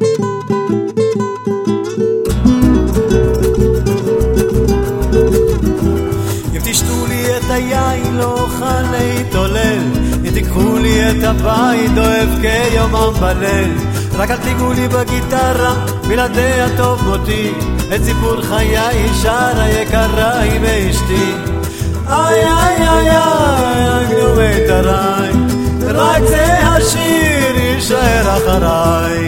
אם תשתו לי את היין לא אוכל להתעולל, אם תיקחו לי את הבית לא אבכה יומם בליל, רק אל תיגעו לי בגיטרה בלעדיה טוב מותי, את סיפור חיי שרה יקרה עם אשתי. איי איי איי איי נגנו מיתריי, רק זה השיר יישאר אחריי.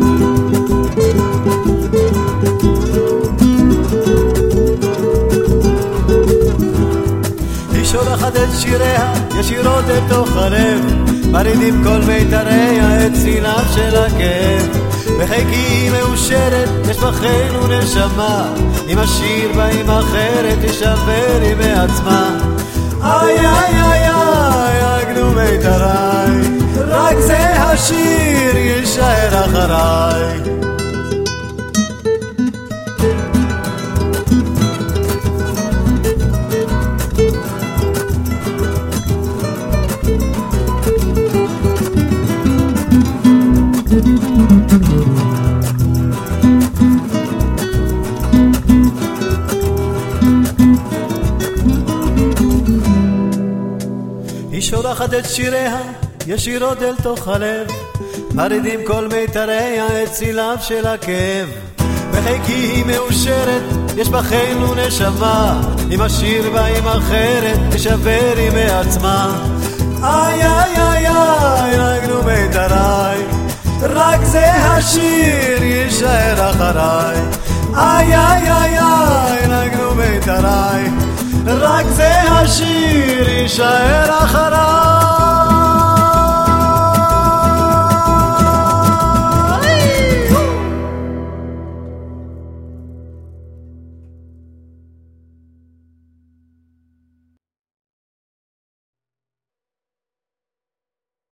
היא שולחת את שיריה ישירות אל תוך הלב, מרעידים כל מיתריה את סיניו של הכאב. בחיקי היא מאושרת, יש בחנו נשמה, אם השיר בה עם אחרת תשבר היא מעצמה. איי איי איי איי הגנו מיתריי, רק זה השיר יישאר אחריי. היא שולחת את שיריה ישירות אל תוך הלב, מרעידים כל מיתריה את ציליו של הכאב. בחיקי היא מאושרת, יש בחנו נשמה, אם השיר בה עם אחרת תשבר היא מעצמה. איי איי איי איי נגנו מיתריי, רק זה השיר יישאר אחריי. איי איי איי איי נגנו מיתריי, רק זה השיר יישאר אחריי.